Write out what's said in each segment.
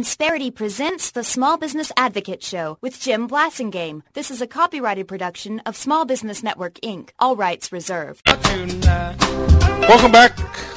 Insperity presents the Small Business Advocate Show with Jim Blasingame. This is a copyrighted production of Small Business Network, Inc. All rights reserved. Welcome back.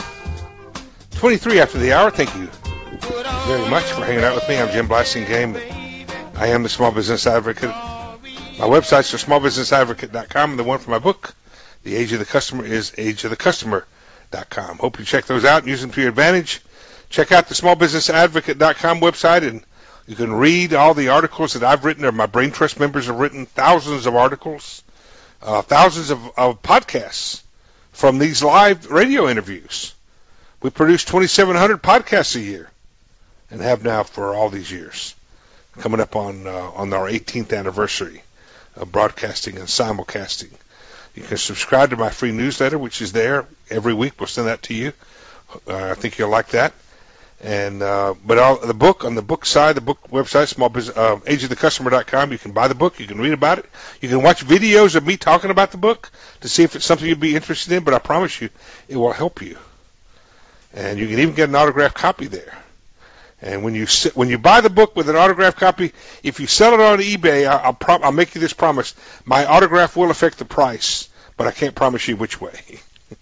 23 after the hour. Thank you very much for hanging out with me. I'm Jim Blasingame. I am the Small Business Advocate. My websites are smallbusinessadvocate.com, and the one for my book, The Age of the Customer, is ageofthecustomer.com. Hope you check those out and use them to your advantage. Check out the smallbusinessadvocate.com website, and you can read all the articles that I've written, or my Brain Trust members have written, thousands of articles, thousands of podcasts from these live radio interviews. We produce 2,700 podcasts a year, and have now for all these years, coming up on our 18th anniversary of broadcasting and simulcasting. You can subscribe to my free newsletter, which is there every week. We'll send that to you. I think you'll like that. And the book, on the book side, the book website, ageofthecustomer.com, you can buy the book, you can read about it, you can watch videos of me talking about the book to see if it's something you'd be interested in, but I promise you it will help you. And you can even get an autographed copy there. And when you buy the book with an autographed copy, if you sell it on eBay, I'll make you this promise: my autograph will affect the price, but I can't promise you which way.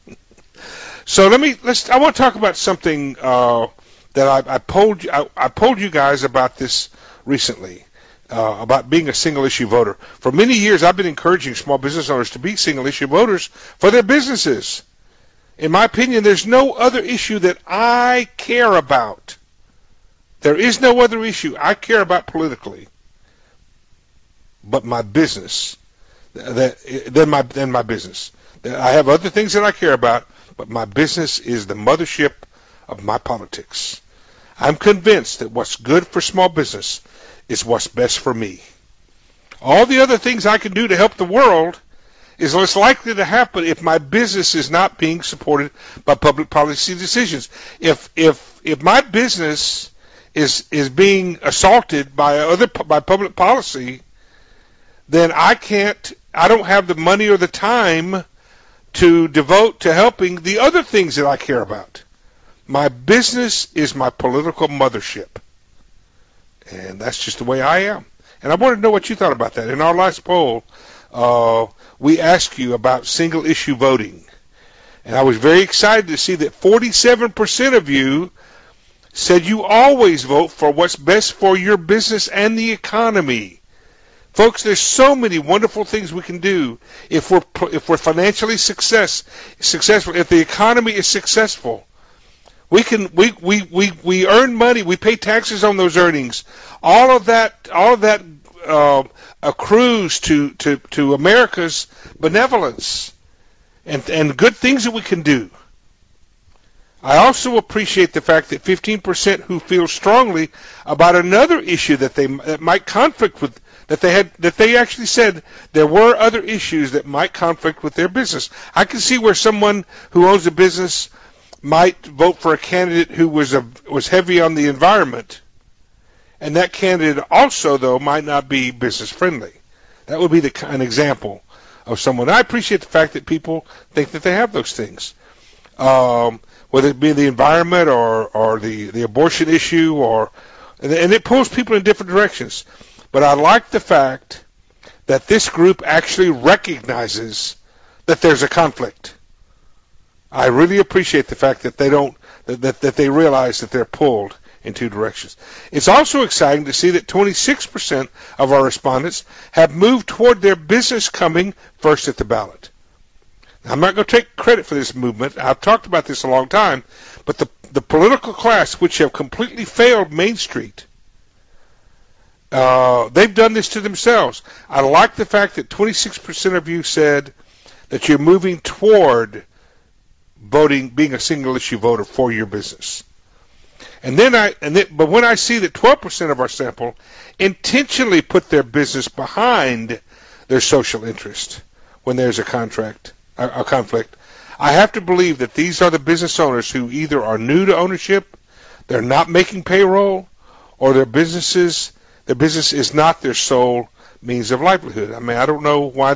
So I want to talk about something that I polled you guys about this recently, about being a single issue voter. For many years, I've been encouraging small business owners to be single issue voters for their businesses. In my opinion, there's no other issue that I care about. There is no other issue I care about politically but my business, than my business. I have other things that I care about, but my business is the mothership of my politics. I'm convinced that what's good for small business is what's best for me. All the other things I can do to help the world is less likely to happen if my business is not being supported by public policy decisions. If my business is being assaulted by public policy, then I don't have the money or the time to devote to helping the other things that I care about. My business is my political mothership. And that's just the way I am. And I wanted to know what you thought about that. In our last poll, we asked you about single issue voting. And I was very excited to see that 47% of you said you always vote for what's best for your business and the economy. Folks, there's so many wonderful things we can do if we're financially successful, if the economy is successful. We earn money, we pay taxes on those earnings. All of that accrues to America's benevolence and good things that we can do. I also appreciate the fact that 15% who feel strongly about another issue that might conflict with, that they actually said there were other issues that might conflict with their business. I can see where someone who owns a business might vote for a candidate who was heavy on the environment, and that candidate also, though, might not be business friendly. That would be an example of someone. I appreciate the fact that people think that they have those things. Whether it be the environment or the abortion issue, and it pulls people in different directions. But I like the fact that this group actually recognizes that there's a conflict. I really appreciate the fact that that they realize that they're pulled in two directions. It's also exciting to see that 26% of our respondents have moved toward their business coming first at the ballot. I'm not going to take credit for this movement. I've talked about this a long time, but the political class, which have completely failed Main Street, they've done this to themselves. I like the fact that 26% of you said that you're moving toward voting, being a single issue voter for your business. But when I see that 12% of our sample intentionally put their business behind their social interest when there's a conflict, I have to believe that these are the business owners who either are new to ownership, they're not making payroll, or their business is not their sole means of livelihood. I mean, I don't know why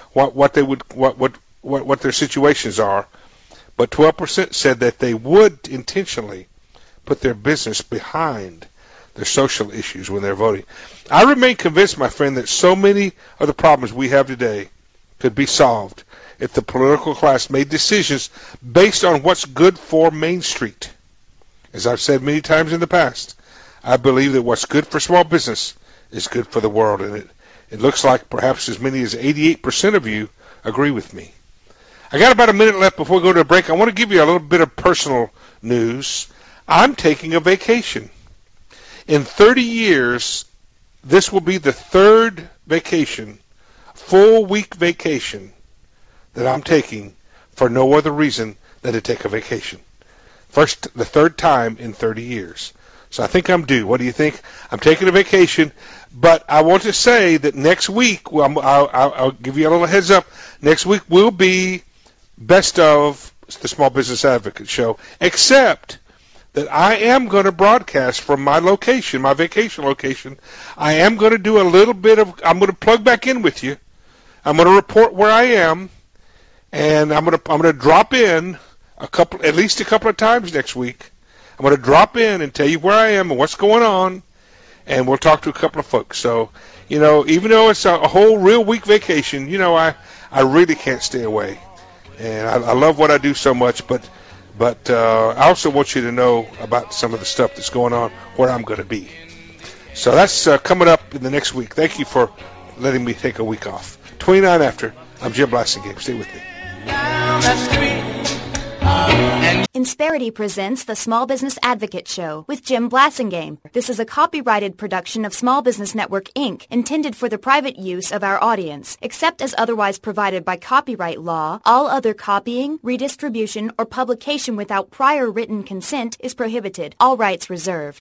what their situations are, but 12% said that they would intentionally put their business behind their social issues when they're voting. I remain convinced, my friend, that so many of the problems we have today could be solved if the political class made decisions based on what's good for Main Street. As I've said many times in the past, I believe that what's good for small business is good for the world, and it looks like perhaps as many as 88% of you agree with me. I got about a minute left before we go to a break. I want to give you a little bit of personal news. I'm taking a vacation. In 30 years, this will be the third vacation, full week vacation, that I'm taking for no other reason than to take a vacation. The third time in 30 years. So I think I'm due. What do you think? I'm taking a vacation, but I want to say that next week, I'll give you a little heads up, next week will be best of the Small Business Advocate show, except that I am going to broadcast from my location, my vacation location. I am going to do a little bit of, I'm going to plug back in with you. I'm going to report where I am, and I'm going to drop in at least a couple of times next week. I'm going to drop in and tell you where I am and what's going on, and we'll talk to a couple of folks. So, even though it's a whole real week vacation, I really can't stay away. And I love what I do so much, but I also want you to know about some of the stuff that's going on where I'm going to be. So that's coming up in the next week. Thank you for letting me take a week off. 29 after. I'm Jim Blasingame. Stay with me. Insperity presents the Small Business Advocate Show with Jim Blasingame. This is a copyrighted production of Small Business Network, Inc., intended for the private use of our audience. Except as otherwise provided by copyright law, all other copying, redistribution, or publication without prior written consent is prohibited. All rights reserved.